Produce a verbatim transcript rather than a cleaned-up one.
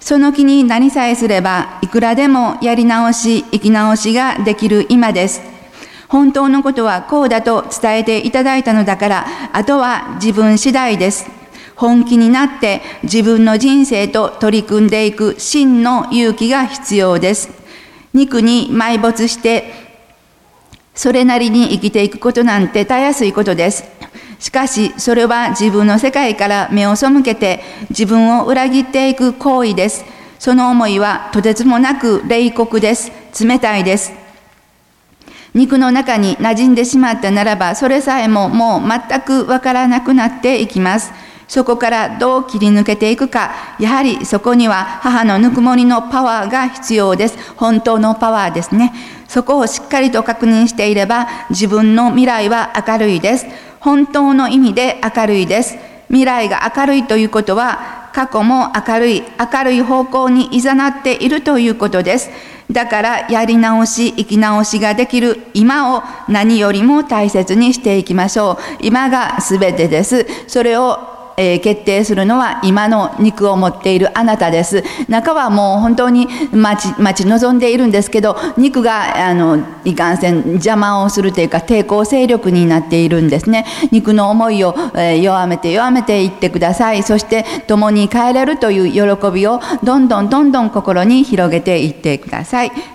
その気になりさえすれば、いくらでもやり直し、生き直しができる今です。本当のことはこうだと伝えていただいたのだから、あとは自分次第です。本気になって自分の人生と取り組んでいく真の勇気が必要です。肉に埋没して、それなりに生きていくことなんてたやすいことです。しかし、それは自分の世界から目を背けて自分を裏切っていく行為です。その思いはとてつもなく冷酷です。冷たいです。肉の中に馴染んでしまったならば、それさえももう全くわからなくなっていきます。そこからどう切り抜けていくか、やはりそこには母のぬくもりのパワーが必要です。本当のパワーですね。そこをしっかりと確認していれば、自分の未来は明るいです。本当の意味で明るいです。未来が明るいということは、過去も明るい、明るい方向に誘っているということです。だからやり直し、生き直しができる今を何よりも大切にしていきましょう。今がすべてです。それをえー、決定するのは今の肉を持っているあなたです。中はもう本当に待ち、待ち望んでいるんですけど、肉があのいかんせん邪魔をするというか抵抗勢力になっているんですね。肉の思いを、えー、弱めて弱めていってください。そして共に帰れるという喜びをどんどんどんどん心に広げていってください。